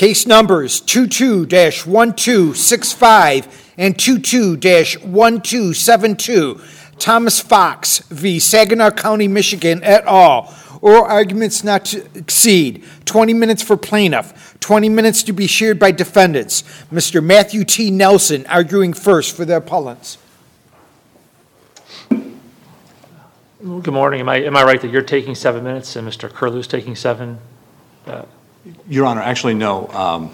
Case numbers 22-1265 and 22-1272. Thomas Fox v. Saginaw County, Michigan et al. Oral arguments not to exceed 20 minutes for plaintiff, 20 minutes to be shared by defendants. Mr. Matthew T. Nelson arguing first for the appellants. Good morning. Am I right that you're taking 7 minutes and Mr. Curlew's taking 7? Your Honor, actually no.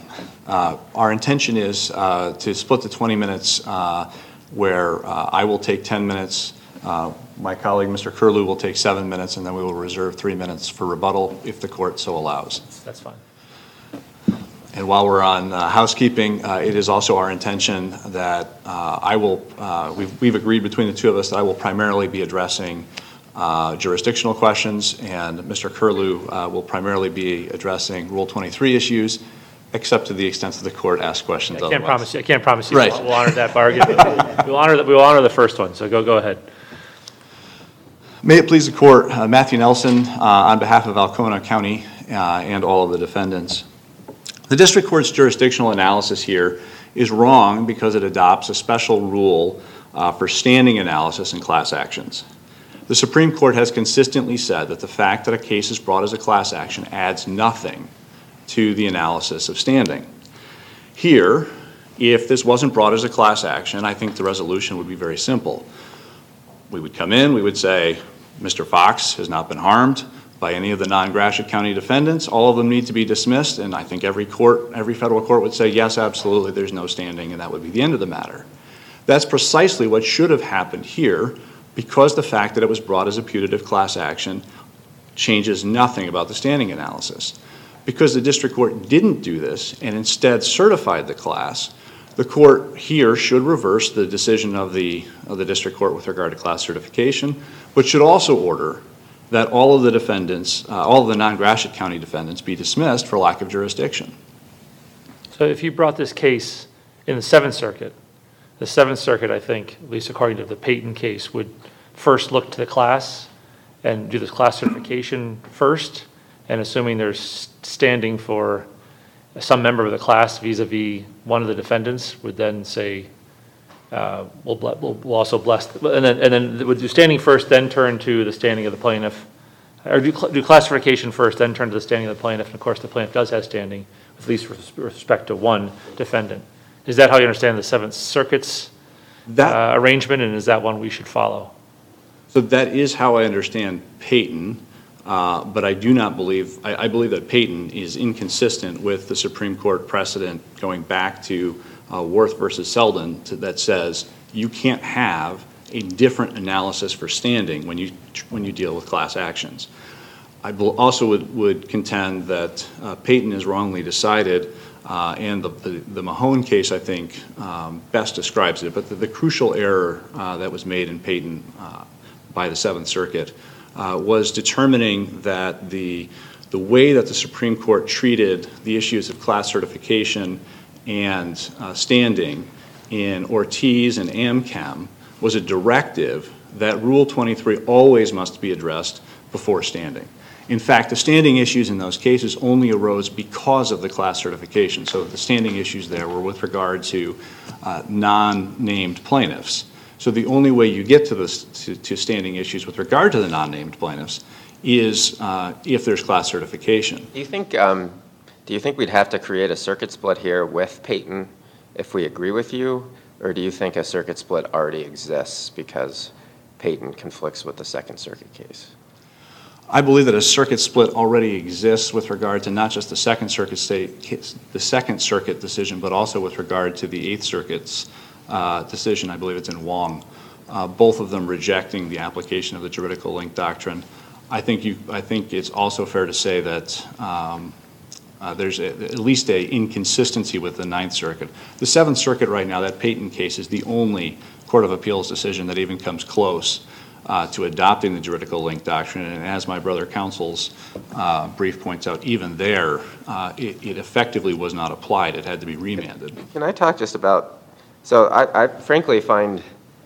Our intention is to split the 20 minutes where I will take 10 minutes, my colleague Mr. Curlew will take 7 minutes, and then we will reserve 3 minutes for rebuttal if the court so allows. That's fine. And while we're on housekeeping, it is also our intention that we've agreed between the two of us that I will primarily be addressing jurisdictional questions, and Mr. Curlew will primarily be addressing Rule 23 issues, except to the extent that the court asks questions. I can't promise you. Right. We'll honor that bargain. We'll honor the first one. So go ahead. May it please the court, Matthew Nelson on behalf of Alcona County and all of the defendants. The district court's jurisdictional analysis here is wrong because it adopts a special rule for standing analysis in class actions. The Supreme Court has consistently said that the fact that a case is brought as a class action adds nothing to the analysis of standing. Here, if this wasn't brought as a class action, I think the resolution would be very simple. We would come in, we would say, Mr. Fox has not been harmed by any of the non-Gratiot County defendants. All of them need to be dismissed, and I think every federal court would say, yes, absolutely, there's no standing, and that would be the end of the matter. That's precisely what should have happened here, because the fact that it was brought as a putative class action changes nothing about the standing analysis. Because the district court didn't do this and instead certified the class, the court here should reverse the decision of the district court with regard to class certification, but should also order that all of the defendants, all of the non-Gratiot County defendants be dismissed for lack of jurisdiction. So if you brought this case in the Seventh Circuit, I think, at least according to the Payton case, would first look to the class and do this class certification first, and assuming there's standing for some member of the class vis-a-vis one of the defendants, would then say, we'll also bless, and then would do standing first, then turn to the standing of the plaintiff, or do classification first, then turn to the standing of the plaintiff, and of course the plaintiff does have standing, at least with respect to one defendant. Is that how you understand the Seventh Circuit's arrangement, and is that one we should follow? So that is how I understand Payton, but I do not believe, I believe that Payton is inconsistent with the Supreme Court precedent going back to Worth versus Selden that says you can't have a different analysis for standing when you deal with class actions. I also would contend that Payton is wrongly decided, and the Mahone case, I think, best describes it. But the crucial error that was made in Payton by the Seventh Circuit was determining that the way that the Supreme Court treated the issues of class certification and standing in Ortiz and Amchem was a directive that Rule 23 always must be addressed before standing. In fact, the standing issues in those cases only arose because of the class certification. So the standing issues there were with regard to non-named plaintiffs. So the only way you get to standing issues with regard to the non-named plaintiffs is if there's class certification. Do you think we'd have to create a circuit split here with Payton if we agree with you, or do you think a circuit split already exists because Payton conflicts with the Second Circuit case? I believe that a circuit split already exists with regard to not just the Second Circuit decision, but also with regard to the Eighth Circuit's decision. I believe it's in Wong. Both of them rejecting the application of the juridical link doctrine. I think it's also fair to say that there's at least an inconsistency with the Ninth Circuit. The Seventh Circuit right now, that Payton case, is the only Court of Appeals decision that even comes close to adopting the juridical link doctrine. And as my brother counsel's brief points out, even there, it effectively was not applied. It had to be remanded. Can I talk just about, so I frankly find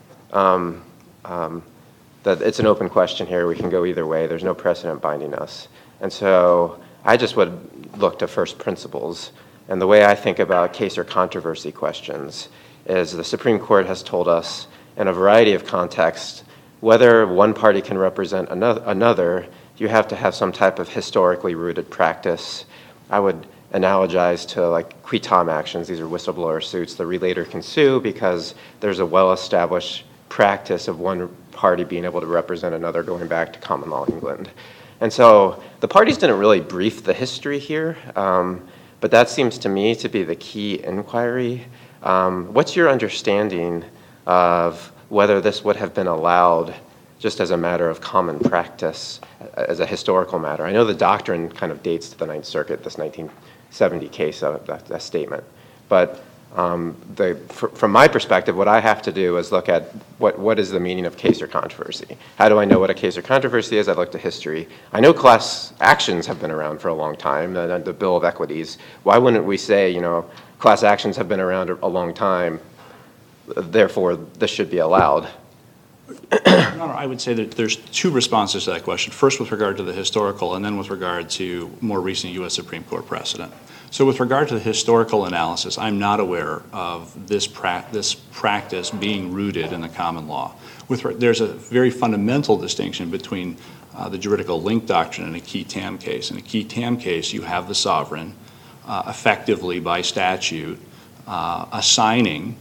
that it's an open question here. We can go either way. There's no precedent binding us. And so I just would look to first principles. And the way I think about case or controversy questions is the Supreme Court has told us in a variety of contexts, whether one party can represent another, you have to have some type of historically rooted practice. I would analogize to like qui tam actions. These are whistleblower suits. The relator can sue because there's a well-established practice of one party being able to represent another going back to common law England. And so the parties didn't really brief the history here, but that seems to me to be the key inquiry. What's your understanding of whether this would have been allowed just as a matter of common practice, as a historical matter? I know the doctrine kind of dates to the Ninth Circuit, this 1970 case, that statement. But from my perspective, what I have to do is look at what is the meaning of case or controversy. How do I know what a case or controversy is? I look to history. I know class actions have been around for a long time, the Bill of Equities. Why wouldn't we say, class actions have been around a long time, therefore this should be allowed? Your Honor, I would say that there's two responses to that question. First, with regard to the historical, and then with regard to more recent U.S. Supreme Court precedent. So with regard to the historical analysis, I'm not aware of this practice being rooted in the common law. There's a very fundamental distinction between the juridical link doctrine and a qui tam case. In a qui tam case, you have the sovereign effectively by statute assigning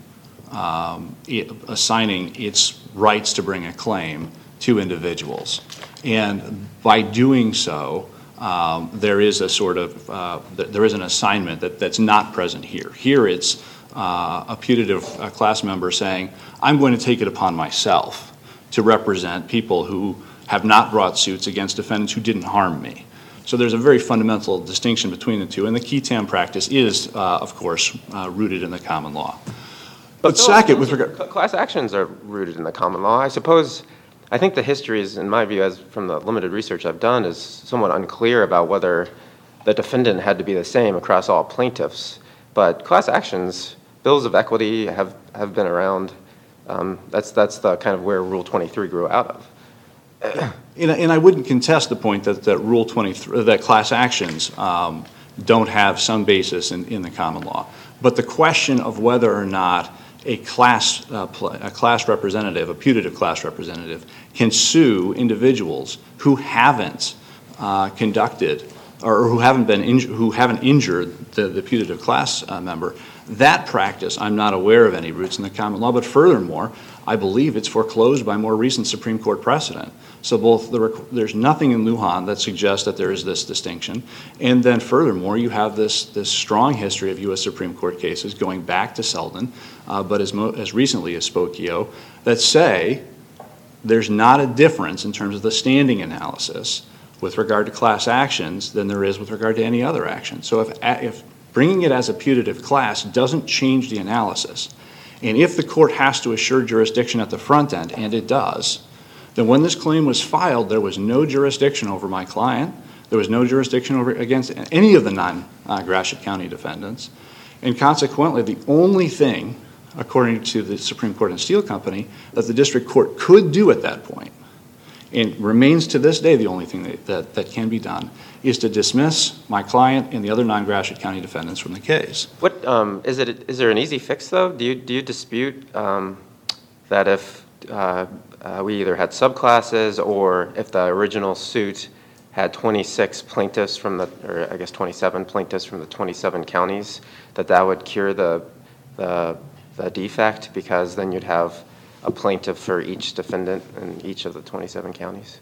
its rights to bring a claim to individuals. And by doing so, there is a sort of, there is an assignment that's not present here. Here it's a putative class member saying, I'm going to take it upon myself to represent people who have not brought suits against defendants who didn't harm me. So there's a very fundamental distinction between the two, and the qui tam practice is, of course, rooted in the common law. But second, with regard... Class actions are rooted in the common law. I think the history is, in my view, as from the limited research I've done, is somewhat unclear about whether the defendant had to be the same across all plaintiffs. But class actions, bills of equity have been around. That's the kind of where Rule 23 grew out of. And I wouldn't contest the point that Rule 23, that class actions don't have some basis in the common law. But the question of whether or not a class representative, a putative class representative, can sue individuals who haven't conducted or who haven't injured the putative class member, that practice I'm not aware of any roots in the common law. But furthermore, I believe it's foreclosed by more recent Supreme Court precedent. So there's nothing in Lujan that suggests that there is this distinction. And then furthermore, you have this strong history of U.S. Supreme Court cases going back to Selden, but as recently as Spokio, that say there's not a difference in terms of the standing analysis with regard to class actions than there is with regard to any other action. So if bringing it as a putative class doesn't change the analysis, and if the court has to assure jurisdiction at the front end, and it does, then when this claim was filed, there was no jurisdiction over my client. There was no jurisdiction against any of the non-Gratiot County defendants. And consequently, the only thing, according to the Supreme Court and Steel Company, that the district court could do at that point, and remains to this day the only thing that can be done, is to dismiss my client and the other non-Gratiot County defendants from the case. Is there an easy fix, though? Do you dispute that if we either had subclasses or if the original suit had 26 plaintiffs or I guess 27 plaintiffs from the 27 counties, that would cure the defect, because then you'd have a plaintiff for each defendant in each of the 27 counties?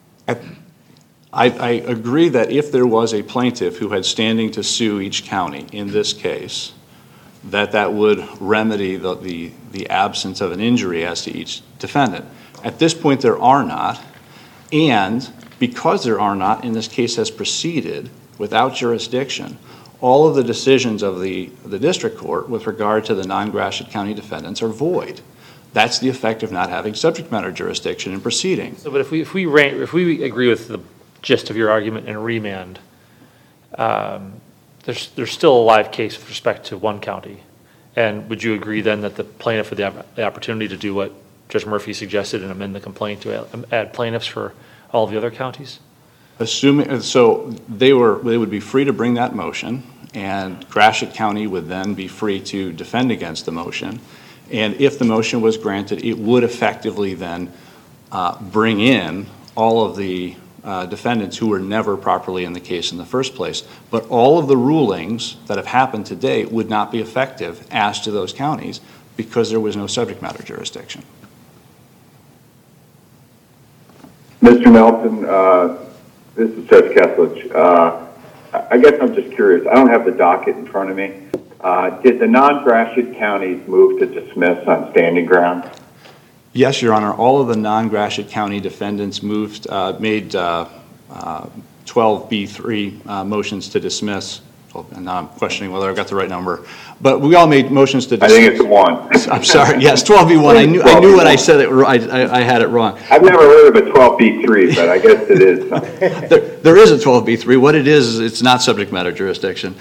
I agree that if there was a plaintiff who had standing to sue each county in this case, that would remedy the absence of an injury as to each defendant. At this point, there are not, and because there are not, and this case has proceeded without jurisdiction, all of the decisions of the district court with regard to the non-Gratiot County defendants are void. That's the effect of not having subject matter jurisdiction in proceeding. So, but if we agree with the gist of your argument and remand, there's still a live case with respect to one county. And would you agree then that the plaintiff had the opportunity to do what Judge Murphy suggested and amend the complaint to add plaintiffs for all of the other counties? Assuming so, they would be free to bring that motion, and Gratiot County would then be free to defend against the motion. And if the motion was granted, it would effectively then bring in all of the defendants who were never properly in the case in the first place. But all of the rulings that have happened to date would not be effective as to those counties because there was no subject matter jurisdiction. Mr. Nelson, this is Judge Keslich. I guess I'm just curious. I don't have the docket in front of me. Did the non-Gratiot counties move to dismiss on standing ground? Yes, Your Honor. All of the non-Gratiot County defendants made 12B3 motions to dismiss. And now I'm questioning whether I've got the right number. But we all made motions to dismiss. I think it's 1. I'm sorry. Yes, 12B1. I knew what I said. I had it wrong. I've never heard of a 12B3, but I guess it is something. There is a 12B3. What it is it's not subject matter jurisdiction.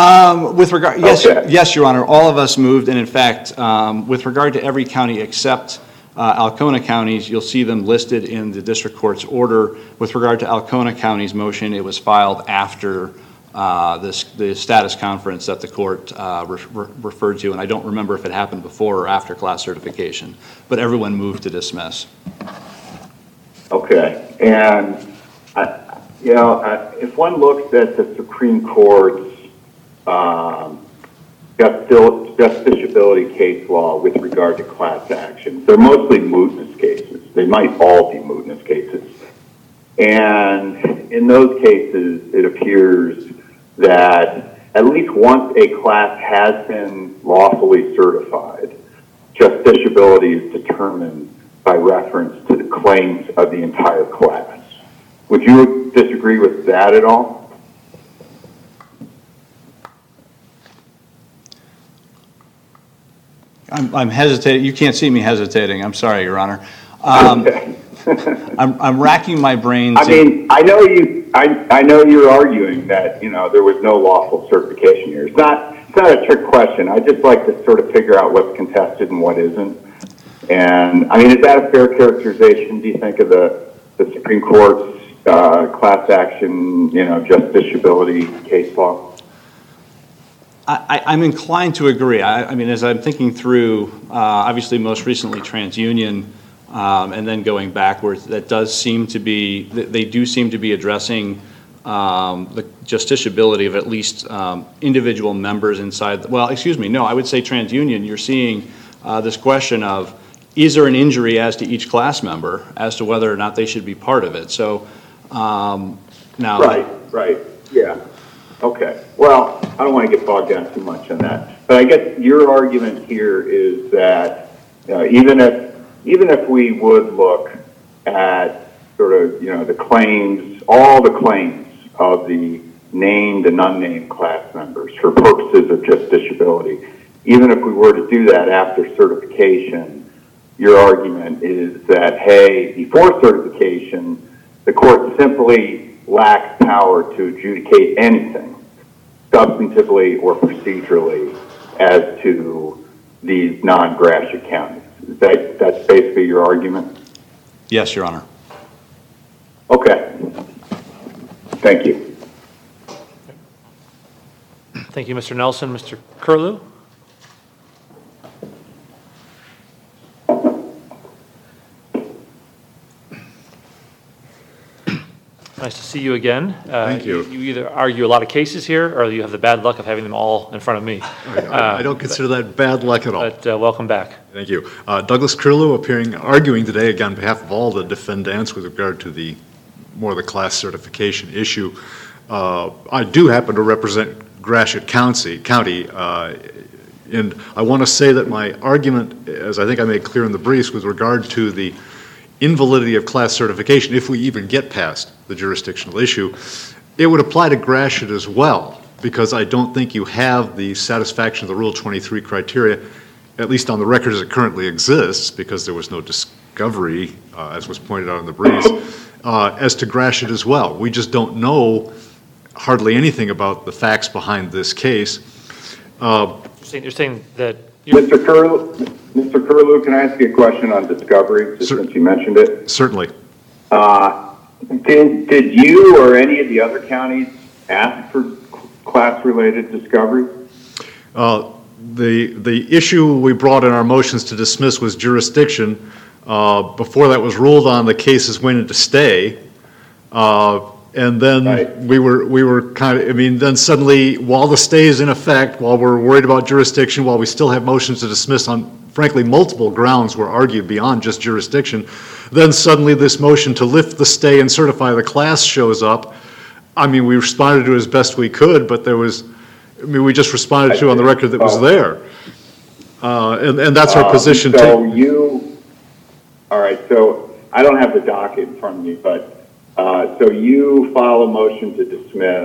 Yes, Your Honor. All of us moved, and in fact, with regard to every county except Alcona counties, you'll see them listed in the district court's order. With regard to Alcona County's motion, it was filed after the status conference that the court referred to, and I don't remember if it happened before or after class certification, but everyone moved to dismiss. Okay, and if one looks at the Supreme Court's justiciability case law with regard to class actions, they're mostly mootness cases. They might all be mootness cases. And in those cases, it appears that at least once a class has been lawfully certified, justiciability is determined by reference to the claims of the entire class. Would you disagree with that at all? I'm hesitating. You can't see me hesitating. I'm sorry, Your Honor. Okay. I'm racking my brain. I mean, I know you're arguing that there was no lawful certification here. It's not a trick question. I just like to sort of figure out what's contested and what isn't. And I mean, is that a fair characterization? Do you think of the Supreme Court's class action, justiciability case law? I'm inclined to agree. I mean, as I'm thinking through, obviously, most recently TransUnion. And then going backwards, they do seem to be addressing the justiciability of at least individual members inside. I would say TransUnion, you're seeing this question of, is there an injury as to each class member as to whether or not they should be part of it? So now. Right. Yeah. Okay. Well, I don't want to get bogged down too much on that. But I guess your argument here is that even if we would look at sort of, the claims, all the claims of the named and unnamed class members for purposes of justiciability, even if we were to do that after certification, your argument is that, hey, before certification, the court simply lacks power to adjudicate anything, substantively or procedurally, as to these non-Gratiot counties. That's basically your argument? Yes, Your Honor. Okay. Thank you. Thank you, Mr. Nelson. Mr. Curlew? Nice to see you again. Thank you. You either argue a lot of cases here, or you have the bad luck of having them all in front of me. I don't consider that bad luck at all. But welcome back. Thank you. Douglas Curlew arguing today again on behalf of all the defendants with regard to the class certification issue. I do happen to represent Gratiot County, and I want to say that my argument, as I think I made clear in the briefs, with regard to the invalidity of class certification, if we even get past the jurisdictional issue, it would apply to Gratiot as well, because I don't think you have the satisfaction of the Rule 23 criteria, at least on the record as it currently exists, because there was no discovery, as was pointed out in the briefs, as to Gratiot as well. We just don't know hardly anything about the facts behind this case. You're saying that... Mr. Curlew, can I ask you a question on discovery, since you mentioned it? Certainly. Did you or any of the other counties ask for class-related discovery? The issue we brought in our motions to dismiss was jurisdiction. Before that was ruled on, the cases went into stay. And then Right. we were kind of, I mean, then suddenly, while the stay is in effect, while we're worried about jurisdiction, while we still have motions to dismiss on, frankly, multiple grounds were argued beyond just jurisdiction, then suddenly this motion to lift the stay and certify the class shows up. I mean, we responded to it as best we could, but there was, I mean, we just responded to on the record that was there. And that's our position too. All right, so I don't have the docket in front of me, but so you file a motion to dismiss.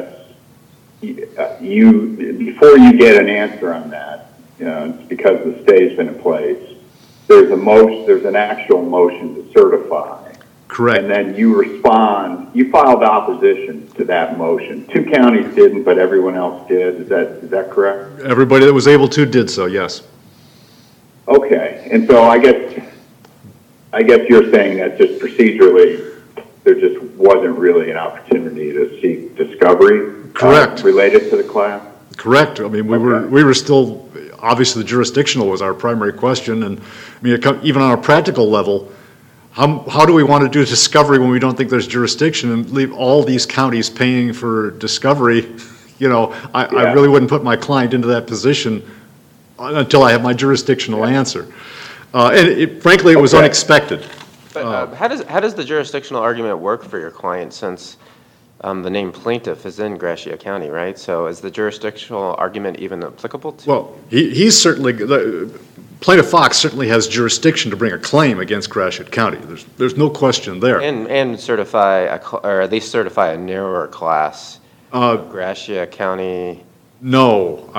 Before you get an answer on that, it's because the stay's been in place. There's an actual motion to certify. Correct. And then you respond. You filed opposition to that motion. 2 counties didn't, but everyone else did. Is that correct? Everybody that was able to did so, yes. Okay, and so I guess you're saying that just procedurally, there just wasn't really an opportunity to seek discovery. Correct. Related to the class. Correct. I mean, we were still, obviously the jurisdictional was our primary question, and I mean, even on a practical level, how do we want to do discovery when we don't think there's jurisdiction and leave all these counties paying for discovery? You know, I really wouldn't put my client into that position until I have my jurisdictional answer. And frankly, it was unexpected. But how does the jurisdictional argument work for your client, since the name plaintiff is in Gratiot County, right? So is the jurisdictional argument even applicable to? Well, he's certainly, Plaintiff Fox certainly has jurisdiction to bring a claim against Gratiot County. There's no question there. And certify, or at least certify a narrower class of Gratiot County. No,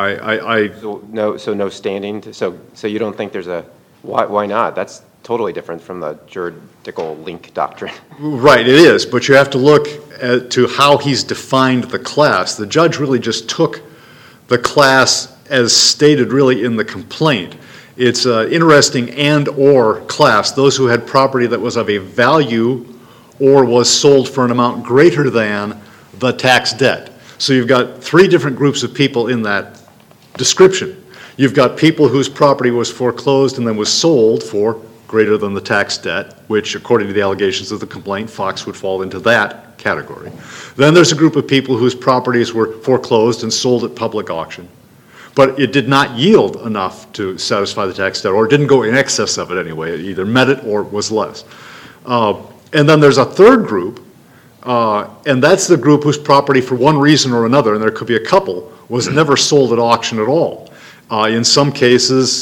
So no standing. So you don't think there's a, why not? That's totally different from the juridical link doctrine. Right, it is, but you have to look to how he's defined the class. The judge really just took the class as stated really in the complaint. It's an interesting and/or class, those who had property that was of a value or was sold for an amount greater than the tax debt. So you've got 3 different groups of people in that description. You've got people whose property was foreclosed and then was sold for greater than the tax debt, which according to the allegations of the complaint, Fox would fall into that category. Then there's a group of people whose properties were foreclosed and sold at public auction, but it did not yield enough to satisfy the tax debt, or didn't go in excess of it anyway. It either met it or was less. And then there's a third group, and that's the group whose property for one reason or another, and there could be a couple, was never sold at auction at all. In some cases,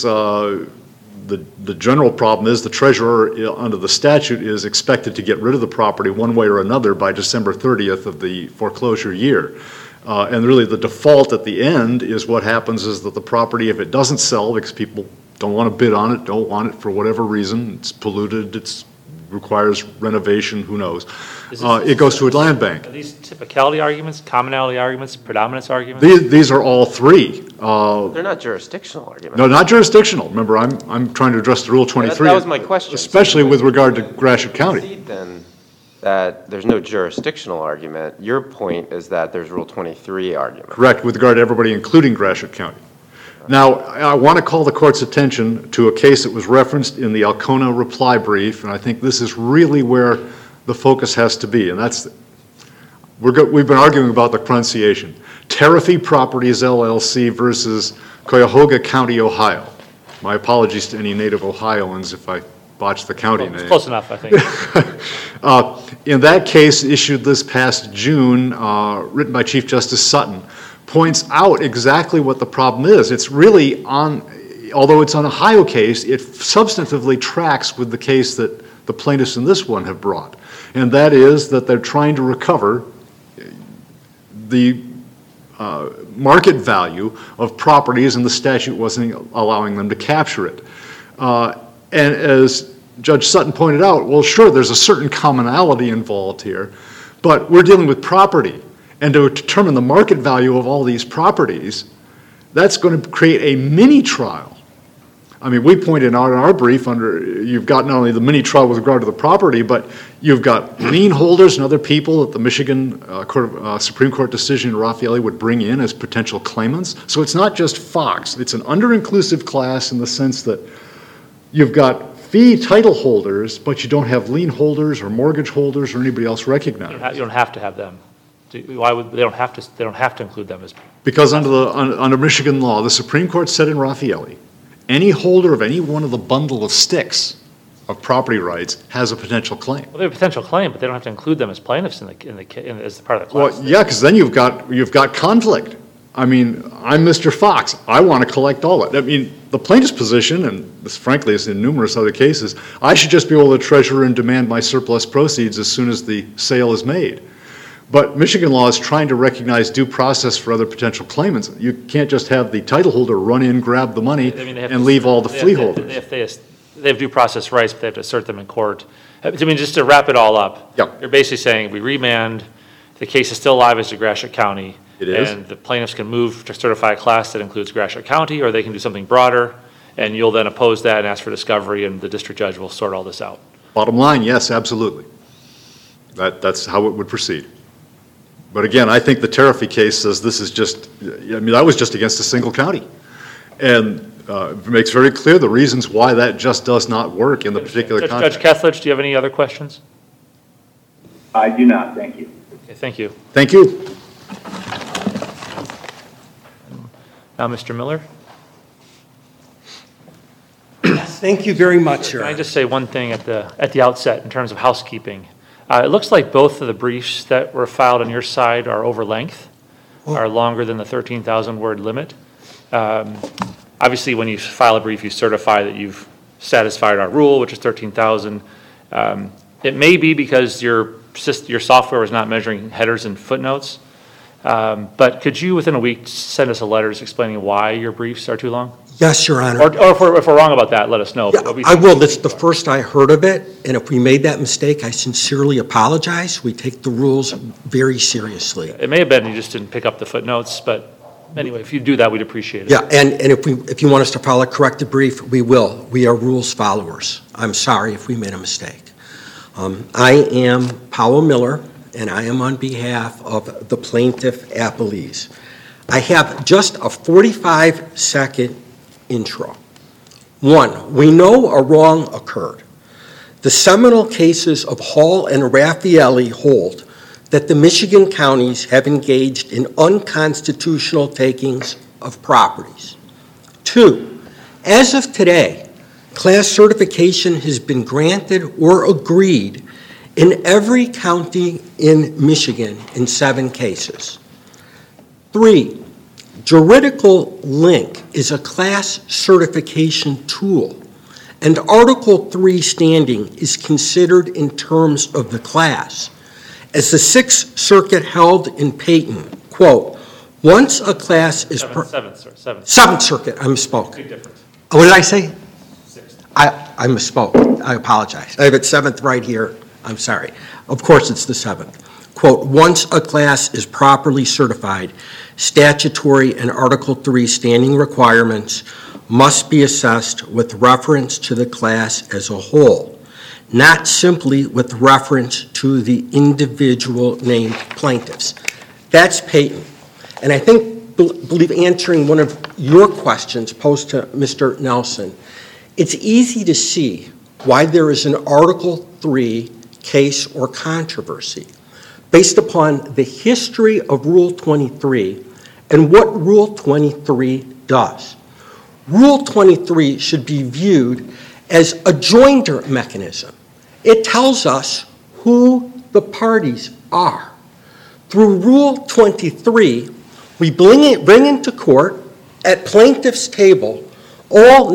the general problem is the treasurer under the statute is expected to get rid of the property one way or another by December 30th of the foreclosure year. And really the default at the end is what happens is that the property, if it doesn't sell because people don't want to bid on it, don't want it for whatever reason, it's polluted, it requires renovation, who knows, it goes to a land bank. Are these typicality arguments, commonality arguments, predominance arguments? These are all 3. They're not jurisdictional arguments. No, not jurisdictional. Remember, I'm trying to address the Rule 23. That was my question. Especially with regard to Gratiot County. Concede then that there's no jurisdictional argument. Your point is that there's Rule 23 argument. Correct, with regard to everybody, including Gratiot County. Now, I want to call the court's attention to a case that was referenced in the Alcona reply brief, and I think this is really where the focus has to be, and that's, we've been arguing about the pronunciation. Tariffee Properties LLC versus Cuyahoga County, Ohio. My apologies to any native Ohioans if I botched the county name. It's close enough, I think. In that case, issued this past June, written by Chief Justice Sutton, points out exactly what the problem is. It's really although it's an Ohio case, it substantively tracks with the case that the plaintiffs in this one have brought. And that is that they're trying to recover the market value of properties, and the statute wasn't allowing them to capture it. And as Judge Sutton pointed out, well, sure, there's a certain commonality involved here, but we're dealing with property. And to determine the market value of all these properties, that's going to create a mini trial. I mean, we pointed out in our brief you've got not only the mini trial with regard to the property, but you've got lien holders and other people that the Michigan Supreme Court decision in Raffaelli would bring in as potential claimants. So it's not just Fox. It's an under-inclusive class in the sense that you've got fee title holders, but you don't have lien holders or mortgage holders or anybody else recognized. You don't have to have them. Why would they don't have to include them as? Because under Michigan law, the Supreme Court said in Raffaelli, any holder of any one of the bundle of sticks of property rights has a potential claim. Well, they have a potential claim, but they don't have to include them as plaintiffs as part of the class. Well, yeah, because then you've got conflict. I mean, I'm Mr. Fox. I want to collect all of it. I mean, the plaintiff's position, and this frankly is in numerous other cases, I should just be able to treasure and demand my surplus proceeds as soon as the sale is made. But Michigan law is trying to recognize due process for other potential claimants. You can't just have the title holder run in, grab the money, and leave all the flea holders. They have due process rights, but they have to assert them in court. I mean, just to wrap it all up, Yep. You're basically saying we remand, the case is still live as to Gratiot County. It is. And the plaintiffs can move to certify a class that includes Gratiot County, or they can do something broader, and you'll then oppose that and ask for discovery, and the district judge will sort all this out. Bottom line, yes, absolutely. That's how it would proceed. But again, I think the Tariffy case says this is just, I mean, that was just against a single county. And it makes very clear the reasons why that just does not work in the particular context. Judge Kethledge, do you have any other questions? I do not, thank you. Okay, thank you. Thank you. Now, Mr. Miller? Thank you very much, Your Can I Honor. just say one thing at the outset in terms of housekeeping? It looks like both of the briefs that were filed on your side are over length, are longer than the 13,000 word limit. Obviously, when you file a brief, you certify that you've satisfied our rule, which is 13,000. It may be because your software is not measuring headers and footnotes, but could you, within a week, send us a letter explaining why your briefs are too long? Yes, Your Honor. Or if we're wrong about that, let us know. Yeah, I will. That's the first I heard of it, and if we made that mistake, I sincerely apologize. We take the rules very seriously. It may have been you just didn't pick up the footnotes, but anyway, if you do that, we'd appreciate it. Yeah, and if you want us to file a corrected brief, we will. We are rules followers. I'm sorry if we made a mistake. I am Powell Miller, and I am on behalf of the plaintiff appellees. I have just a 45-second intro. One, we know a wrong occurred. The seminal cases of Hall and Raffaelli hold that the Michigan counties have engaged in unconstitutional takings of properties. Two, as of today, class certification has been granted or agreed in every county in Michigan in 7 cases. Three, juridical link is a class certification tool, and Article 3 standing is considered in terms of the class. As the Sixth Circuit held in Payton, quote, once a class is... Seventh Circuit, I misspoke. Big difference. What did I say? Sixth. I misspoke. I apologize. I have it 7th right here. I'm sorry. Of course it's the 7th. Quote, once a class is properly certified, statutory and Article 3 standing requirements must be assessed with reference to the class as a whole, not simply with reference to the individual named plaintiffs. That's Payton. And I believe answering one of your questions posed to Mr. Nelson, it's easy to see why there is an Article 3 case or controversy based upon the history of Rule 23 and what Rule 23 does. Rule 23 should be viewed as a joinder mechanism. It tells us who the parties are. Through Rule 23, we bring into court at plaintiff's table all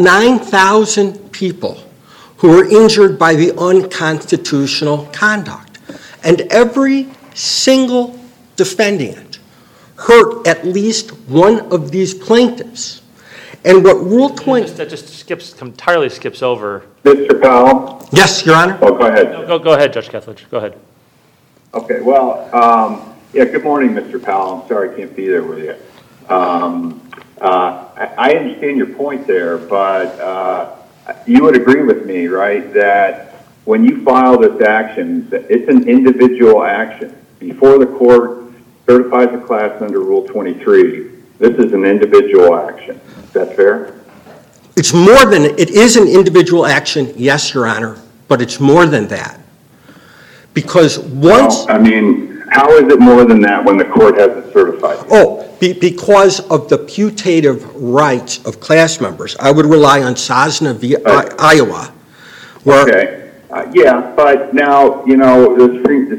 9,000 people who were injured by the unconstitutional conduct. And every single defendant hurt at least one of these plaintiffs. And what Rule 20... That just entirely skips over... Mr. Powell? Yes, Your Honor. Oh, go ahead. No, go ahead, Judge Kethledge. Go ahead. Okay, well, yeah, good morning, Mr. Powell. I'm sorry I can't be there with you. I understand your point there, but you would agree with me, right, that when you file this action, it's an individual action. Before the court certifies a class under Rule 23, this is an individual action. Is that fair? It's more than, it is an individual action, yes, Your Honor, but it's more than that. Because once... Well, I mean, how is it more than that when the court has it certified? Because of the putative rights of class members. I would rely on Sosna v. Iowa. Where, okay. Yeah, but now, you know, the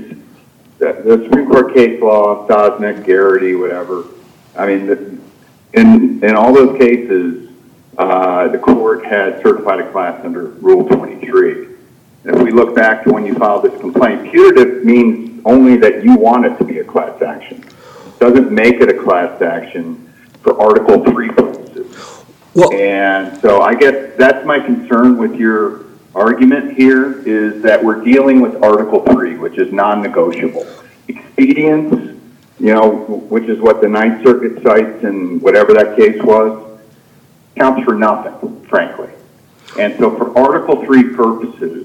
Supreme Court case law, Sosnick, Garrity, whatever, I mean, in all those cases, the court had certified a class under Rule 23. And if we look back to when you filed this complaint, putative means only that you want it to be a class action. It doesn't make it a class action for Article 3 purposes. well, And so I guess that's my concern with your argument here, is that we're dealing with Article 3, which is non-negotiable. Expedience, you know, which is what the Ninth Circuit cites and whatever that case was, counts for nothing, frankly. And so for Article 3 purposes,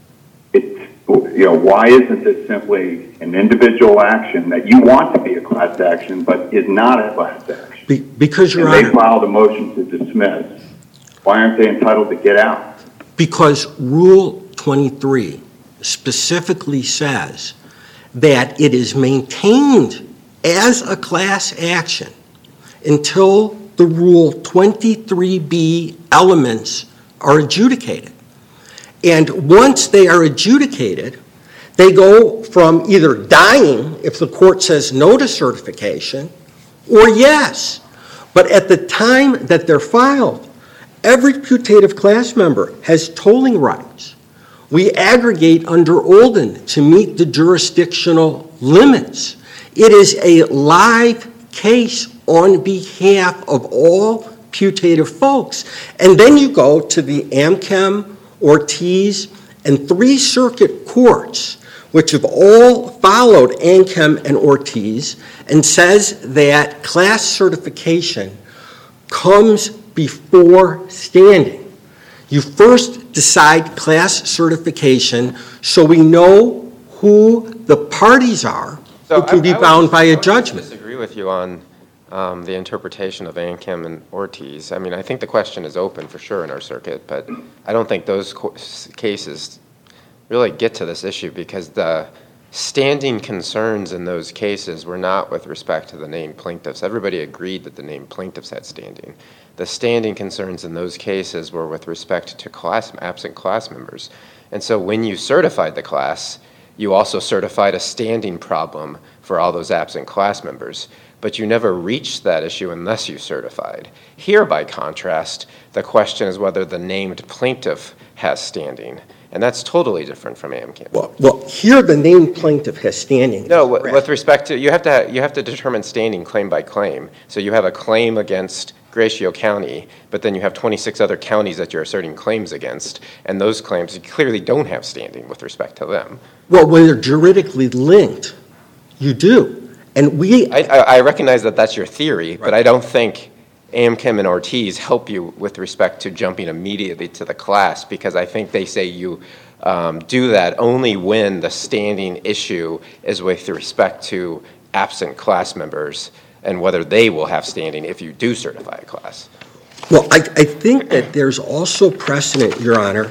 you know, why isn't this simply an individual action that you want to be a class action, but is not a class action? because, Your And Honor... they filed a motion to dismiss. Why aren't they entitled to get out? Because Rule 23 specifically says that it is maintained as a class action until the Rule 23B elements are adjudicated. And once they are adjudicated, they go from either dying, if the court says no to certification, or yes. But at the time that they're filed, every putative class member has tolling rights. We aggregate under Olden to meet the jurisdictional limits. It is a live case on behalf of all putative folks. And then you go to the Amchem, Ortiz, and 3 circuit courts, which have all followed Amchem and Ortiz, and says that class certification comes before standing. You first decide class certification so we know who the parties are who can be bound by a judgment. I disagree with you on the interpretation of Amchem and Ortiz. I mean, I think the question is open for sure in our circuit, but I don't think those cases really get to this issue because the standing concerns in those cases were not with respect to the named plaintiffs. Everybody agreed that the named plaintiffs had standing. The standing concerns in those cases were with respect to absent class members. And so when you certified the class, you also certified a standing problem for all those absent class members. But you never reached that issue unless you certified. Here, by contrast, the question is whether the named plaintiff has standing. And that's totally different from Amchem. Well, here the named plaintiff has standing. No, with respect to, you have to determine standing claim by claim. So you have a claim against Horatio County, but then you have 26 other counties that you're asserting claims against, and those claims you clearly don't have standing with respect to them. Well, when they're juridically linked, you do. And I recognize that that's your theory, right, but I don't think Amchem and Ortiz help you with respect to jumping immediately to the class, because I think they say you do that only when the standing issue is with respect to absent class members and whether they will have standing if you do certify a class. Well, I think that there's also precedent, Your Honor,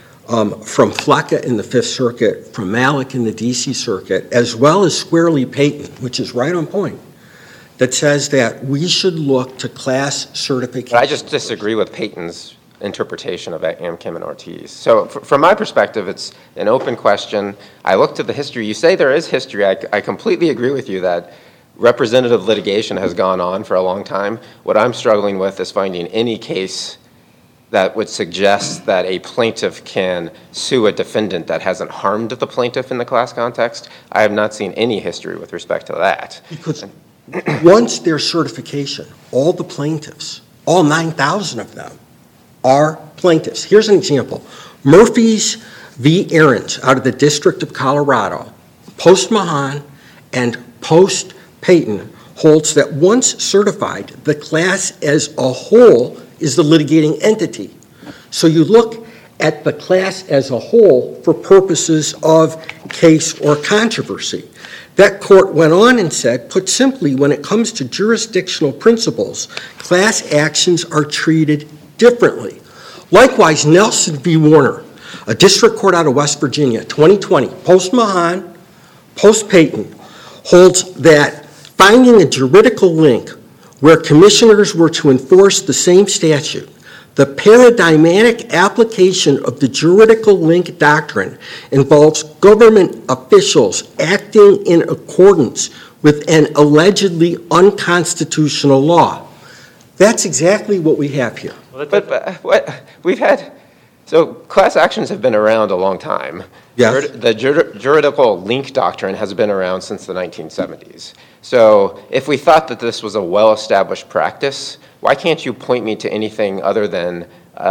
from Flecka in the Fifth Circuit, from Malik in the D.C. Circuit, as well as Squarely Payton, which is right on point, that says that we should look to class certification. But I just disagree with Payton's interpretation of Amchem and Ortiz. So from my perspective, it's an open question. I looked at the history. You say there is history. I completely agree with you that representative litigation has gone on for a long time. What I'm struggling with is finding any case that would suggest that a plaintiff can sue a defendant that hasn't harmed the plaintiff in the class context. I have not seen any history with respect to that. Because once there's certification, all the plaintiffs, all 9,000 of them, are plaintiffs. Here's an example. Murphy's v. Ahrens out of the District of Colorado, post-Mahan and post-Payton, holds that once certified, the class as a whole is the litigating entity. So you look at the class as a whole for purposes of case or controversy. That court went on and said, put simply, when it comes to jurisdictional principles, class actions are treated differently. Likewise, Nelson v. Warner, a district court out of West Virginia, 2020, post-Mahan, post-Payton, holds that finding a juridical link where commissioners were to enforce the same statute, the paradigmatic application of the juridical link doctrine involves government officials acting in accordance with an allegedly unconstitutional law. That's exactly what we have here. But what we've had, so class actions have been around a long time. Yes. The juridical link doctrine has been around since the 1970s. So if we thought that this was a well-established practice, why can't you point me to anything other than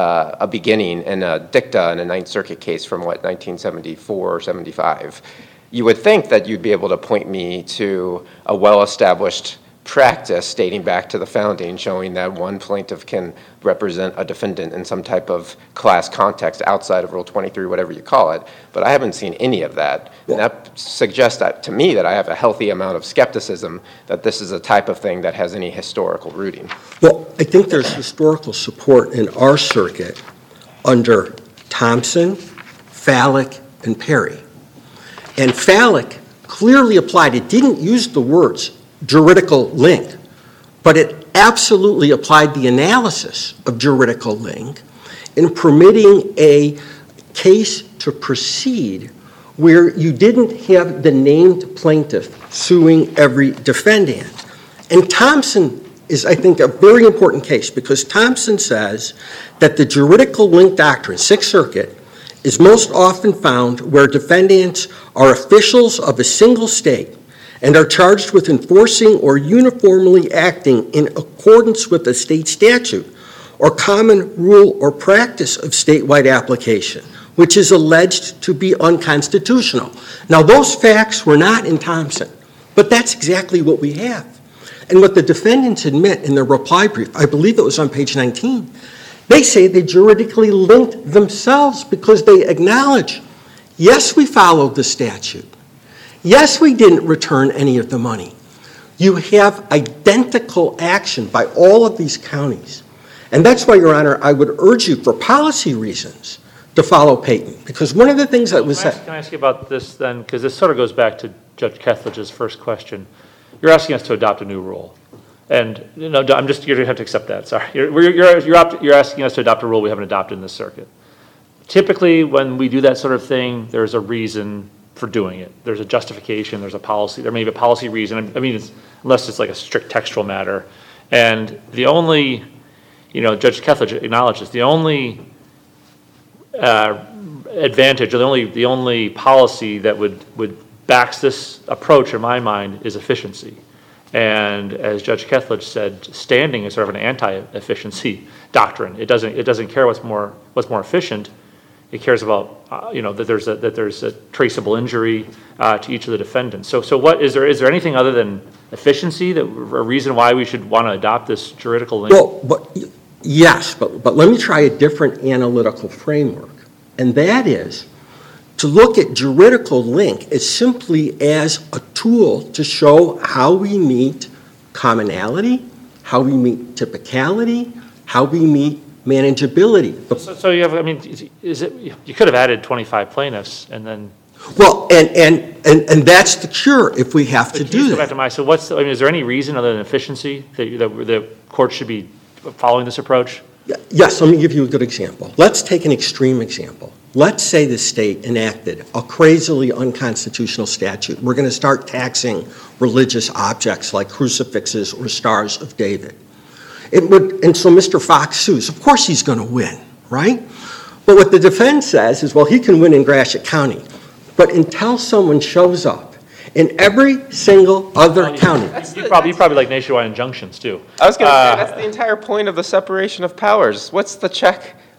a beginning in a dicta in a Ninth Circuit case from, 1974 or 75? You would think that you'd be able to point me to a well-established practice dating back to the founding showing that one plaintiff can represent a defendant in some type of class context outside of Rule 23, whatever you call it. But I haven't seen any of that. And that suggests that to me that I have a healthy amount of skepticism that this is a type of thing that has any historical rooting. Well, I think there's historical support in our circuit under Thompson, Fallick, and Perry. And Fallick clearly applied, it didn't use the words juridical link, but it absolutely applied the analysis of juridical link in permitting a case to proceed where you didn't have the named plaintiff suing every defendant. And Thompson is, I think, a very important case because Thompson says that the juridical link doctrine, Sixth Circuit, is most often found where defendants are officials of a single state and are charged with enforcing or uniformly acting in accordance with a state statute or common rule or practice of statewide application, which is alleged to be unconstitutional. Now, those facts were not in Thompson, but that's exactly what we have. And what the defendants admit in their reply brief, I believe it was on page 19, they say they juridically linked themselves because they acknowledge, yes, we followed the statute. Yes, we didn't return any of the money. You have identical action by all of these counties. And that's why, Your Honor, I would urge you for policy reasons to follow Payton. Because one of the things that was said... Can I ask you about this then? Because this sort of goes back to Judge Kethledge's first question. You're asking us to adopt a new rule. And you're going to have to accept that. Sorry. You're asking us to adopt a rule we haven't adopted in this circuit. Typically, when we do that sort of thing, there's a reason for doing it. There's a justification, there's a policy, there may be a policy reason. I mean, unless it's like a strict textual matter. And the only, Judge Kethledge acknowledges, the only advantage or the only policy that would backs this approach in my mind is efficiency. And as Judge Kethledge said, standing is sort of an anti-efficiency doctrine. It doesn't care what's more efficient. It cares about that there's a traceable injury to each of the defendants. So what is there anything other than efficiency a reason why we should want to adopt this juridical link? Well, yes, but let me try a different analytical framework, and that is to look at juridical link as simply as a tool to show how we meet commonality, how we meet typicality, how we meet manageability. So you have, you could have added 25 plaintiffs and then. Well, and that's the cure if we have to do that. So is there any reason other than efficiency that the court should be following this approach? Yes, let me give you a good example. Let's take an extreme example. Let's say the state enacted a crazily unconstitutional statute. We're going to start taxing religious objects like crucifixes or stars of David. And so Mr. Fox sues. Of course he's going to win, right? But what the defense says is, well, he can win in Gratiot County. But until someone shows up in every single other county. You probably like nationwide injunctions, too. I was going to say, that's the entire point of the separation of powers. What's the check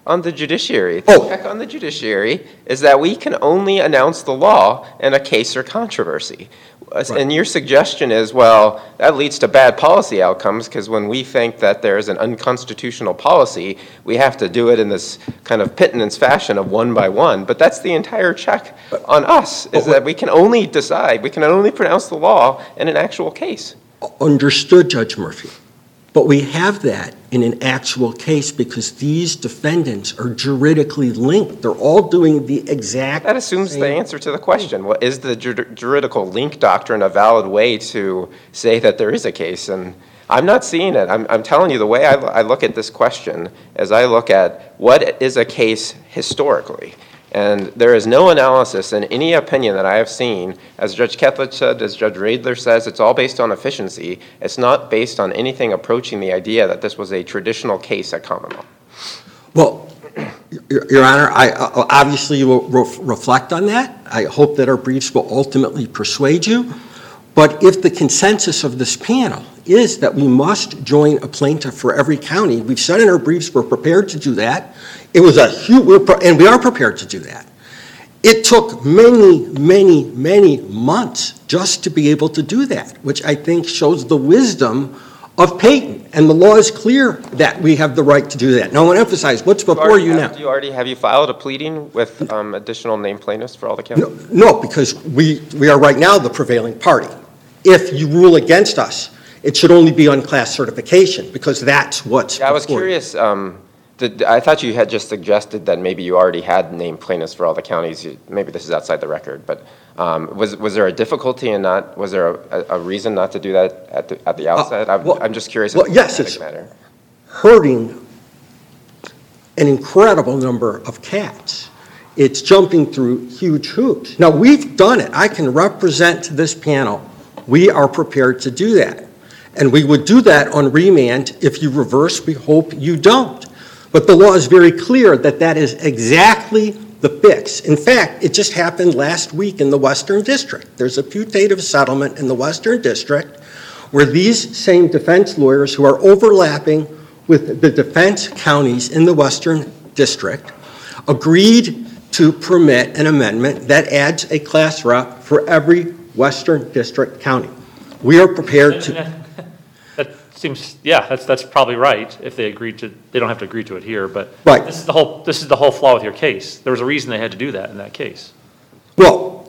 on the judiciary. The check on the judiciary is that we can only announce the law in a case or controversy. Right. And your suggestion is, well, that leads to bad policy outcomes because when we think that there's an unconstitutional policy, we have to do it in this kind of pittance fashion of one by one. But that's the entire check on us, is that we can only decide, we can only pronounce the law in an actual case. Understood, Judge Murphy. But we have that in an actual case because these defendants are juridically linked. They're all doing the exact That assumes same the answer to the question. Well, is the juridical link doctrine a valid way to say that there is a case? And I'm not seeing it. I'm telling you, the way I look at this question is I look at what is a case historically. And there is no analysis in any opinion that I have seen, as Judge Kethledge said, as Judge Radler says, it's all based on efficiency. It's not based on anything approaching the idea that this was a traditional case at common law. Well, Your Honor, I obviously will reflect on that. I hope that our briefs will ultimately persuade you. But if the consensus of this panel is that we must join a plaintiff for every county, we've said in our briefs we're prepared to do that. It was a huge, and we are prepared to do that. It took many, many, many months just to be able to do that, which I think shows the wisdom of Peyton. And the law is clear that we have the right to do that. Now, I want to emphasize what's before you now. Have you filed a pleading with additional named plaintiffs for all the counties? No, because we are right now the prevailing party. If you rule against us, it should only be on class certification because that's what's I was curious. I thought you had just suggested that maybe you already had named plaintiffs for all the counties. Maybe this is outside the record, but was there a difficulty in not? Was there a reason not to do that at the outset? I'm just curious. Well, yes, it's hurting an incredible number of cats. It's jumping through huge hoops. Now, we've done it. I can represent to this panel. We are prepared to do that. And we would do that on remand. If you reverse, we hope you don't. But the law is very clear that that is exactly the fix. In fact, it just happened last week in the Western District. There's a putative settlement in the Western District where these same defense lawyers who are overlapping with the defense counties in the Western District agreed to permit an amendment that adds a class rep for every Western District county. We are prepared to... That seems, that's probably right. If they agreed to, they don't have to agree to it here. But right. This is the whole flaw with your case. There was a reason they had to do that in that case. Well,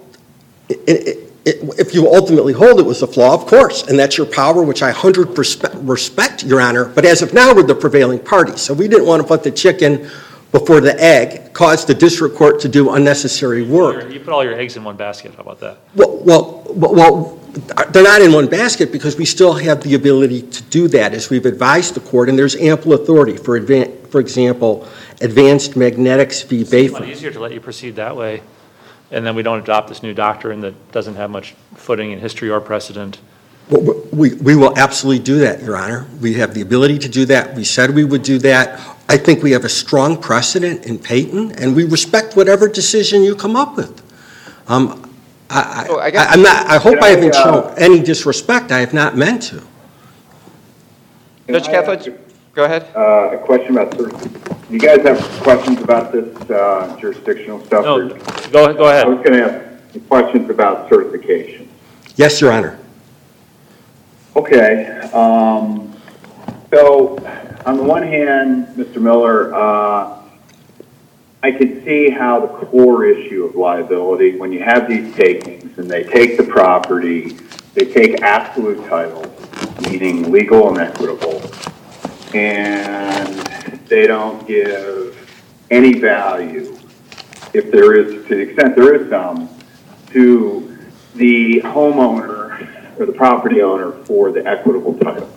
if you ultimately hold it was a flaw, of course, and that's your power, which I 100% respect, Your Honor. But as of now, we're the prevailing party, so we didn't want to put the chicken before the egg, cause the district court to do unnecessary work. You put all your eggs in one basket. How about that? Well, they're not in one basket because we still have the ability to do that as we've advised the court, and there's ample authority. For example, Advanced Magnetics v. Bayfront. It's easier to let you proceed that way, and then we don't adopt this new doctrine that doesn't have much footing in history or precedent. Well, we will absolutely do that, Your Honor. We have the ability to do that. We said we would do that. I think we have a strong precedent in Peyton, and we respect whatever decision you come up with. I hope I haven't shown any disrespect. I have not meant to. Judge Kethledge, go ahead. A question about you guys have questions about this jurisdictional stuff? No, go ahead. I was going to ask questions about certification. Yes, Your Honor. Okay. So, on the one hand, Mr. Miller, I could see how the core issue of liability, when you have these takings and they take the property, they take absolute title, meaning legal and equitable, and they don't give any value, if there is, to the extent there is some, to the homeowner or the property owner for the equitable title.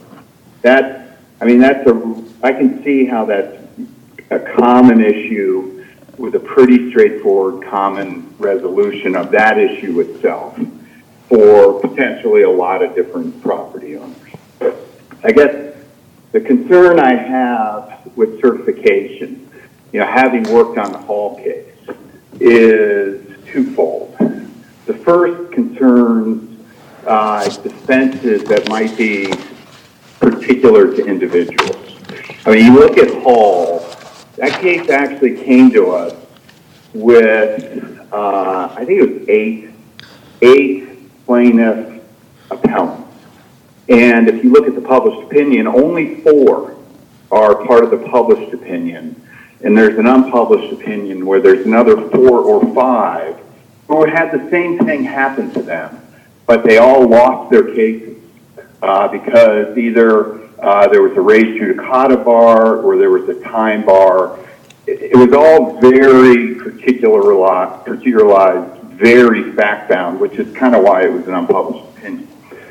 I can see how that's a common issue with a pretty straightforward common resolution of that issue itself for potentially a lot of different property owners. I guess the concern I have with certification, having worked on the Hall case, is twofold. The first concerns defenses that might be particular to individuals. I mean, you look at Hall, That case actually came to us with, I think it was eight plaintiff appellants. And if you look at the published opinion, only 4 are part of the published opinion. And there's an unpublished opinion where there's another 4 or 5 who had the same thing happen to them, but they all lost their cases because either there was a res judicata bar or there was a time bar. It was all very particularized, very fact-bound, which is kind of why it was an unpublished opinion.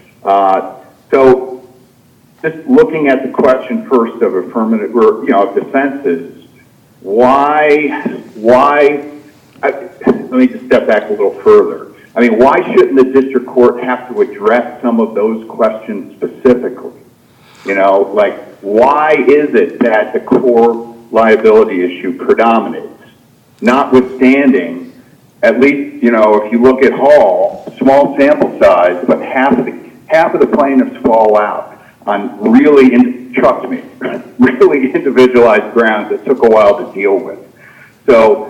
So just looking at the question first of affirmative, or, of defenses, let me just step back a little further. I mean, why shouldn't the district court have to address some of those questions specifically? Like, why is it that the core liability issue predominates? Notwithstanding, at least, if you look at Hall, small sample size, but half of the plaintiffs fall out on really, trust me, really individualized grounds that took a while to deal with. So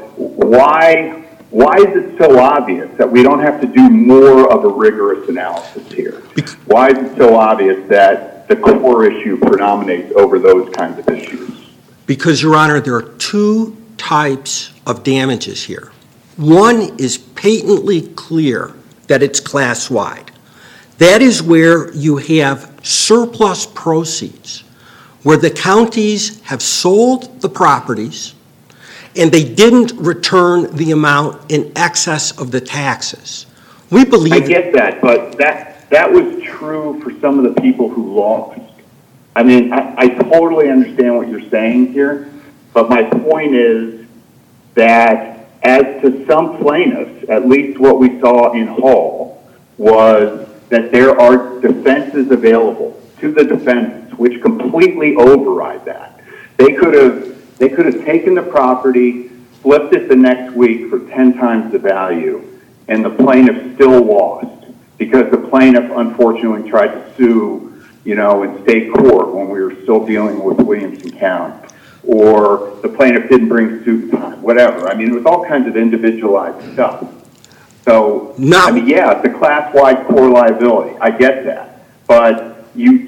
why is it so obvious that we don't have to do more of a rigorous analysis here? Why is it so obvious that the core issue predominates over those kinds of issues? Because, Your Honor, there are 2 types of damages here. One is patently clear that it's class-wide. That is where you have surplus proceeds, where the counties have sold the properties and they didn't return the amount in excess of the taxes. We believe... I get that, but that was true for some of the people who lost. I mean, I totally understand what you're saying here, but my point is that as to some plaintiffs, at least what we saw in Hall, was that there are defenses available to the defendants which completely override that. They could have taken the property, flipped it the next week for 10 times the value, and the plaintiff still lost because the plaintiff unfortunately tried to sue, in state court when we were still dealing with Williamson County, or the plaintiff didn't bring suit time, whatever. I mean, it was all kinds of individualized stuff. So, I mean, yeah, it's a class-wide core liability. I get that. But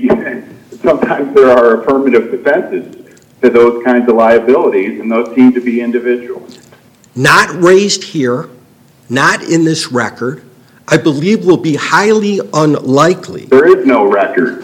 sometimes there are affirmative defenses to those kinds of liabilities, and those seem to be individual. Not raised here, not in this record, I believe will be highly unlikely. There is no record.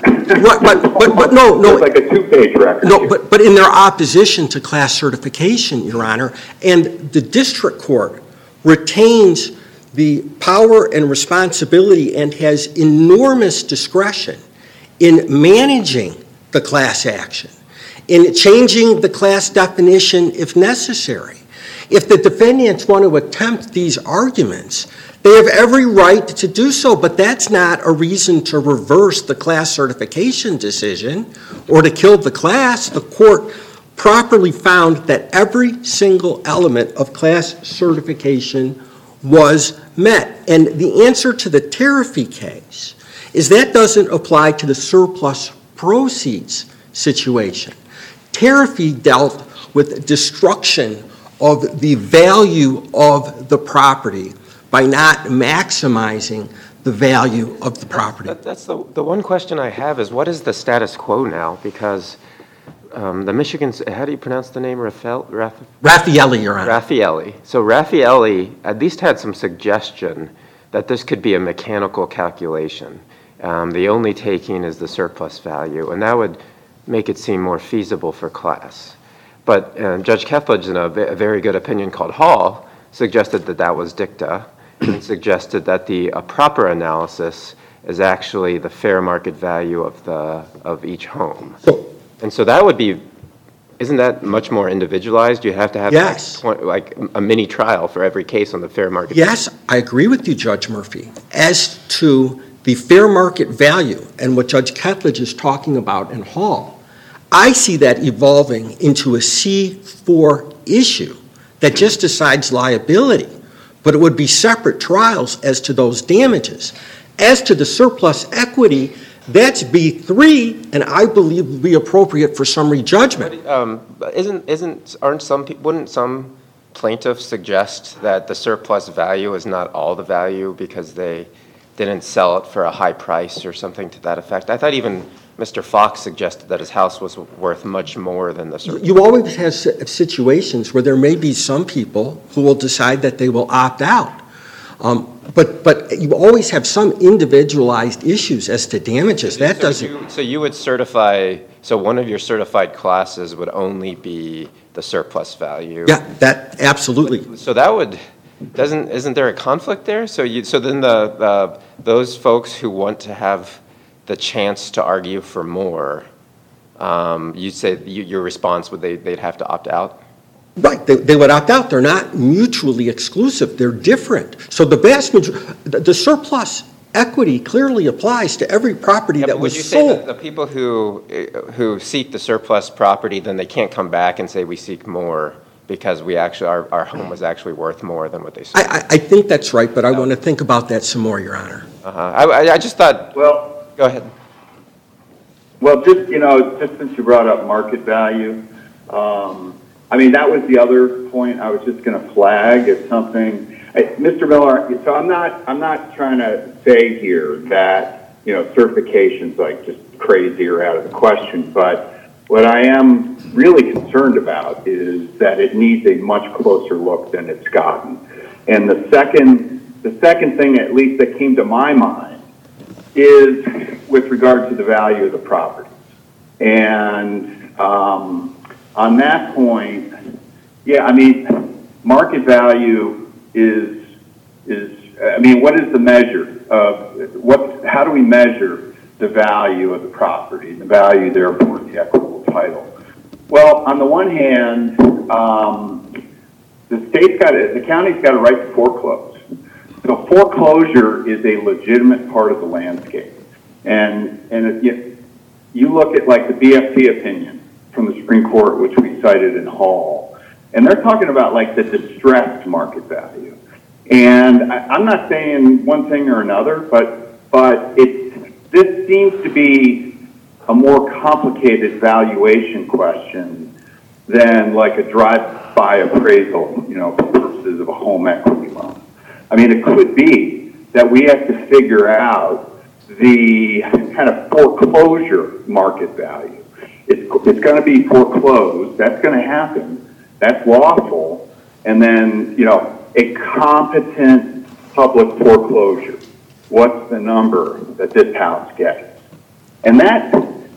But no. It's like a 2-page record. No, but in their opposition to class certification, Your Honor, and the district court retains the power and responsibility and has enormous discretion in managing the class action, in changing the class definition if necessary. If the defendants want to attempt these arguments, they have every right to do so, but that's not a reason to reverse the class certification decision or to kill the class. The court properly found that every single element of class certification was met. And the answer to the Tariffy case is that doesn't apply to the surplus proceeds situation. Tariffy dealt with destruction of the value of the property by not maximizing the value of the property. That's the one question I have is what is the status quo now? Because the Michigan's, how do you pronounce the name? Raffaelli, Your Honor. Raffaelli. So Raffaelli at least had some suggestion that this could be a mechanical calculation. The only taking is the surplus value, and that would make it seem more feasible for class. But Judge Kethledge, in a very good opinion called Hall, suggested that that was dicta and suggested that the proper analysis is actually the fair market value of each home. And so that would be, isn't that much more individualized? You have to have yes. like a mini trial for every case on the fair market Yes, value. I agree with you, Judge Murphy. As to the fair market value and what Judge Kethledge is talking about in Hall, I see that evolving into a C4 issue that just decides liability, but it would be separate trials as to those damages. As to the surplus equity, That's B3, and I believe would be appropriate for summary judgment. Wouldn't some plaintiffs suggest that the surplus value is not all the value because they didn't sell it for a high price or something to that effect? I thought even Mr. Fox suggested that his house was worth much more than the surplus. You always have situations where there may be some people who will decide that they will opt out. But you always have some individualized issues as to damages. That doesn't. So you would certify. So one of your certified classes would only be the surplus value. Yeah, that absolutely. So that would. Isn't there a conflict there? So then those folks who want to have the chance to argue for more, you say your response would they'd have to opt out? Right, they would opt out. They're not mutually exclusive. They're different. So the surplus equity clearly applies to every property that was sold. Would you say that the people who seek the surplus property, then they can't come back and say we seek more because we actually our home was actually worth more than what they sold? I think that's right, but I want to think about that some more, Your Honor. I just thought. Well, go ahead. Well, just since you brought up market value. I mean, that was the other point I was just going to flag as something. Mr. Miller, so I'm not trying to say here that, certification's like just crazy or out of the question, but what I am really concerned about is that it needs a much closer look than it's gotten. And the second thing, at least that came to my mind, is with regard to the value of the properties. And, on that point, yeah, I mean, market value is what is the measure of how do we measure the value of the property, the value, therefore, the equitable title? Well, on the one hand, the county's got a right to foreclose. So foreclosure is a legitimate part of the landscape. And if you look at like the BFT opinion from the Supreme Court, which we cited in Hall, and they're talking about like the distressed market value. And I'm not saying one thing or another, but this seems to be a more complicated valuation question than like a drive-by appraisal, for purposes of a home equity loan. I mean, it could be that we have to figure out the kind of foreclosure market value. It's going to be foreclosed. That's going to happen. That's lawful. And then, a competent public foreclosure. What's the number that this house gets? And that's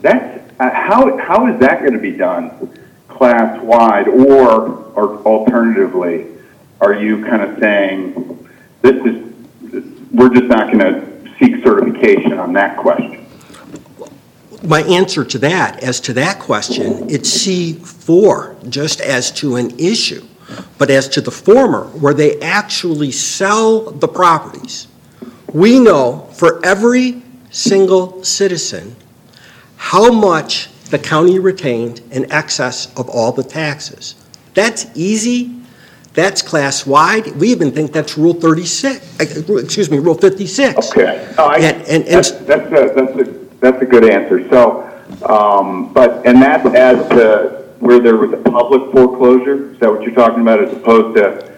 how is that going to be done class-wide? Or alternatively, are you kind of saying we're just not going to seek certification on that question? My answer to that, as to that question, it's C4, just as to an issue. But as to the former, where they actually sell the properties, we know for every single citizen how much the county retained in excess of all the taxes. That's easy. That's class-wide. We even think that's Rule 56. Rule 56. Okay. That's a good answer. So, and that's as to where there was a public foreclosure. Is that what you're talking about, as opposed to,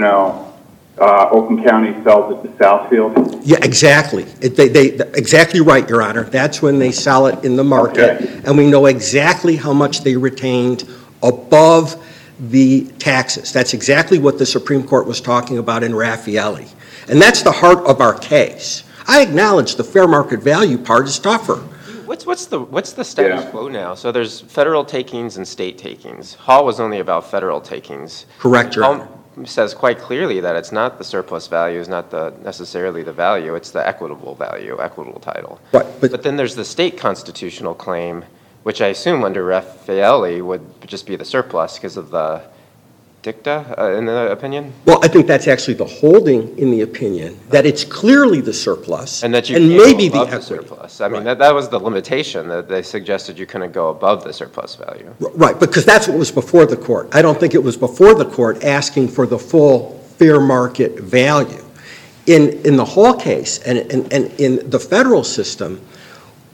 Oakland County sells it to Southfield? Yeah, exactly. They exactly right, Your Honor. That's when they sell it in the market, okay. And we know exactly how much they retained above the taxes. That's exactly what the Supreme Court was talking about in Raffaelli, and that's the heart of our case. I acknowledge the fair market value part is tougher. What's the status quo now? So there's federal takings and state takings. Hall was only about federal takings. Correct, Your Honor. Hall says quite clearly that it's not the surplus value, is not necessarily the value, it's the equitable value, equitable title. Right, but then there's the state constitutional claim, which I assume under Raffaelli would just be the surplus because of the dicta in the opinion? Well, I think that's actually the holding in the opinion, that it's clearly the surplus and that you maybe the surplus. I mean, that was the limitation, that they suggested you couldn't go above the surplus value. Right, because that's what was before the court. I don't think it was before the court asking for the full fair market value. In the Hall case and in the federal system,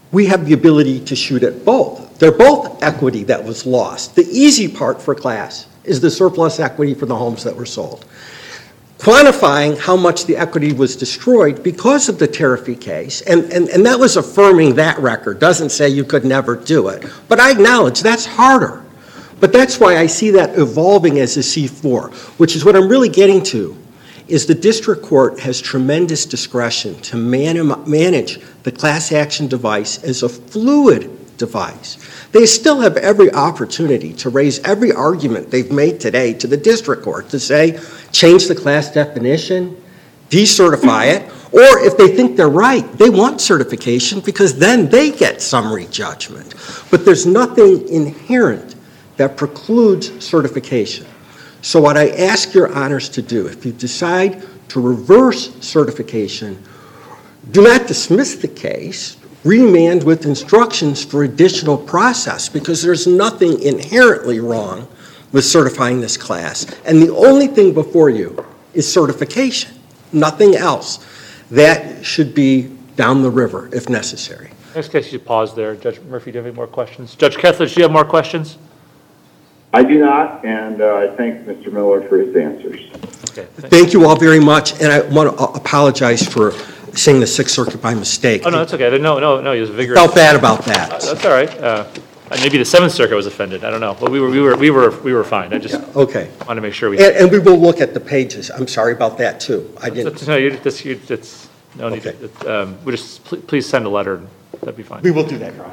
we have the ability to shoot at both. They're both equity that was lost. The easy part for class is the surplus equity for the homes that were sold. Quantifying how much the equity was destroyed because of the Tariffy case, and that was affirming that record, doesn't say you could never do it. But I acknowledge that's harder. But that's why I see that evolving as a C4, which is what I'm really getting to, is the district court has tremendous discretion to manage the class action device as a fluid device. They still have every opportunity to raise every argument they've made today to the district court to say, change the class definition, decertify it, or if they think they're right, they want certification because then they get summary judgment. But there's nothing inherent that precludes certification. So what I ask your honors to do, if you decide to reverse certification, do not dismiss the case, remand with instructions for additional process, because there's nothing inherently wrong with certifying this class. And the only thing before you is certification, nothing else. That should be down the river if necessary. Next case, you should pause there. Judge Murphy, do you have any more questions? Judge Kethledge, do you have more questions? I do not, and I thank Mr. Miller for his answers. Okay. Thank you all very much, and I want to apologize for saying the Sixth Circuit by mistake. Oh, no, that's okay. No, he was vigorous. Felt bad about that. That's all right. Maybe the Seventh Circuit was offended. I don't know. But we were fine. I just Okay. want to make sure we. And we will look at the pages. I'm sorry about that, too. I didn't. No, it's no need. Okay. We just please send a letter. That'd be fine. We will do that, Your Honor.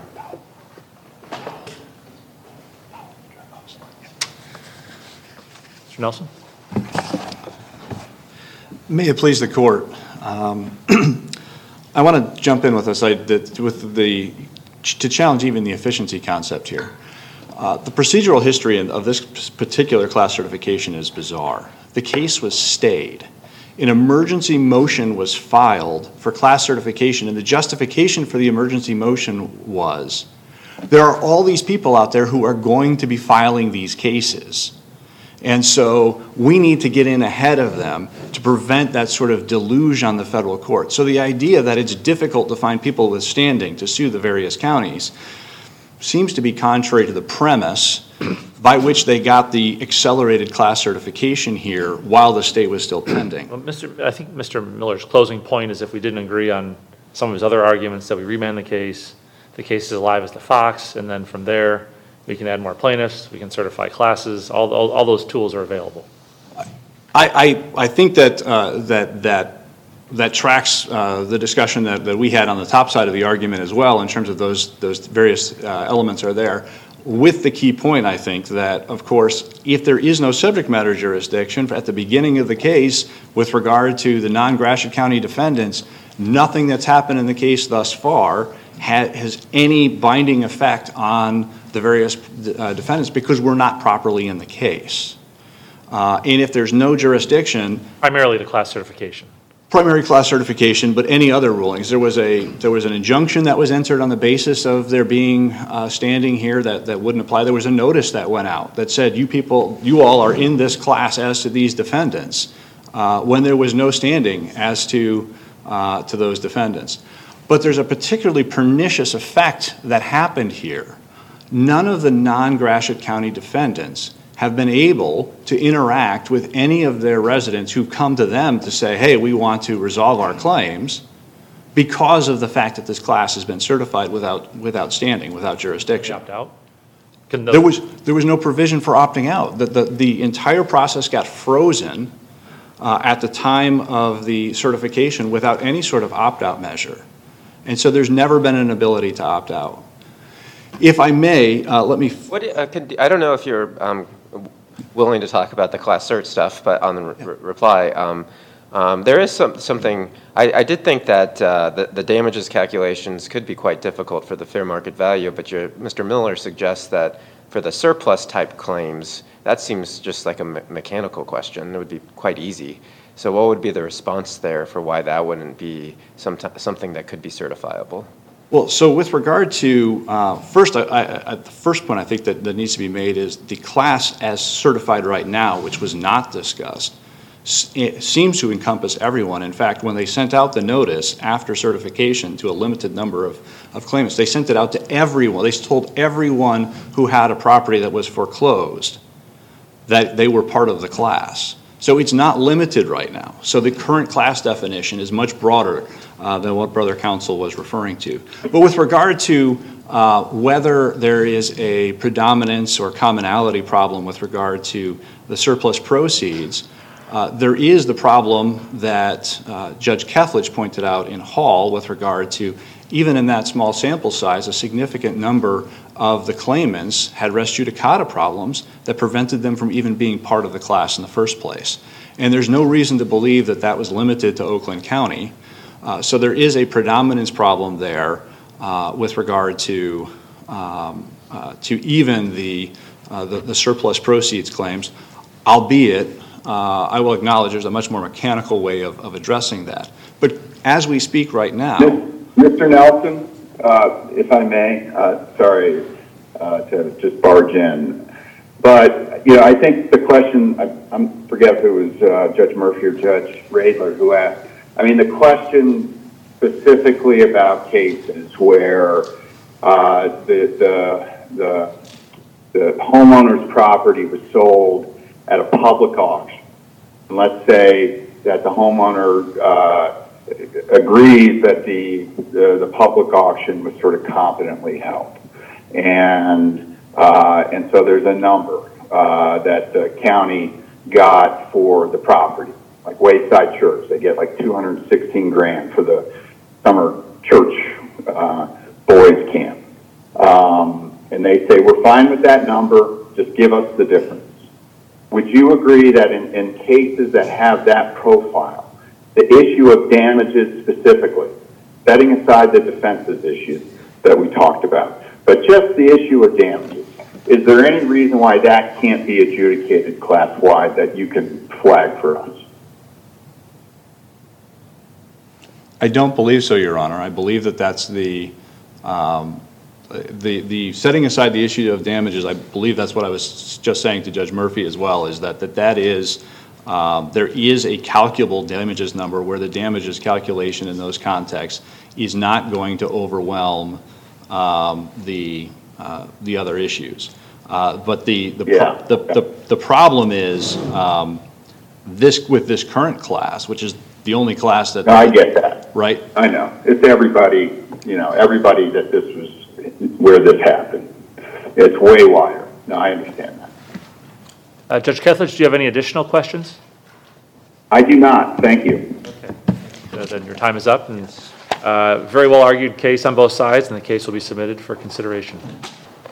Mr. Nelson? May it please the court. I want to jump in with this to challenge even the efficiency concept here. The procedural history of this particular class certification is bizarre. The case was stayed. An emergency motion was filed for class certification, and the justification for the emergency motion was there are all these people out there who are going to be filing these cases. And so we need to get in ahead of them to prevent that sort of deluge on the federal court. So the idea that it's difficult to find people with standing to sue the various counties seems to be contrary to the premise by which they got the accelerated class certification here while the state was still pending. Well, I think Mr. Miller's closing point is if we didn't agree on some of his other arguments, that we remand the case is alive as the fox, and then from there, we can add more plaintiffs, we can certify classes, all those tools are available. I think that tracks the discussion that we had on the top side of the argument as well in terms of those various elements are there. With the key point, I think, that, of course, if there is no subject matter jurisdiction at the beginning of the case with regard to the non-Gratiot County defendants, nothing that's happened in the case thus far has any binding effect on the various defendants because we're not properly in the case. And if there's no jurisdiction... Primarily the class certification. Primary class certification, but any other rulings. There was an injunction that was entered on the basis of there being standing here that wouldn't apply. There was a notice that went out that said, you all are in this class as to these defendants, when there was no standing as to those defendants. But there's a particularly pernicious effect that happened here. None of the non-Gratiot County defendants have been able to interact with any of their residents who've come to them to say, hey, we want to resolve our claims because of the fact that this class has been certified without standing, without jurisdiction. Opt out? There was no provision for opting out. The entire process got frozen at the time of the certification without any sort of opt-out measure. And so there's never been an ability to opt out. If I may, let me... I don't know if you're willing to talk about the class cert stuff, but on the reply, there is something... I did think that the damages calculations could be quite difficult for the fair market value, but Mr. Miller suggests that for the surplus type claims, that seems just like a mechanical question. It would be quite easy. So what would be the response there for why that wouldn't be something that could be certifiable? Well, so with regard to, the first point I think that needs to be made is the class as certified right now, which was not discussed, it seems to encompass everyone. In fact, when they sent out the notice after certification to a limited number of claimants, they sent it out to everyone. They told everyone who had a property that was foreclosed that they were part of the class. So it's not limited right now. So the current class definition is much broader than what Brother Counsel was referring to. But with regard to whether there is a predominance or commonality problem with regard to the surplus proceeds, there is the problem that Judge Kethledge pointed out in Hall with regard to, even in that small sample size, a significant number of the claimants had res judicata problems that prevented them from even being part of the class in the first place. And there's no reason to believe that that was limited to Oakland County. So there is a predominance problem there with regard to even the surplus proceeds claims, albeit I will acknowledge there's a much more mechanical way of addressing that. But as we speak right now... Mr. Nelson, if I may, sorry to just barge in, but I think the question, I forget if it was Judge Murphy or Judge Radler who asked. I mean, the question specifically about cases where the homeowner's property was sold at a public auction. And let's say that the homeowner agrees that the public auction was sort of competently held, and so there's a number that the county got for the property, like Wayside Church. They get like $216,000 for the summer church boys camp, and they say we're fine with that number. Just give us the difference. Would you agree that in cases that have that profile, the issue of damages specifically, setting aside the defenses issues that we talked about, but just the issue of damages, is there any reason why that can't be adjudicated class-wide that you can flag for us? I don't believe so, Your Honor. I believe that that's the setting aside the issue of damages. I believe that's what I was just saying to Judge Murphy as well, is that is there is a calculable damages number where the damages calculation in those contexts is not going to overwhelm the other issues. But the problem is with this current class, which is the only class that... No, I get that. Right? I know. It's everybody, everybody that this was where this happened. It's way wider. No, I understand that. Judge Kethledge, do you have any additional questions? I do not. Thank you. Okay. Then your time is up. And very well argued case on both sides, and the case will be submitted for consideration.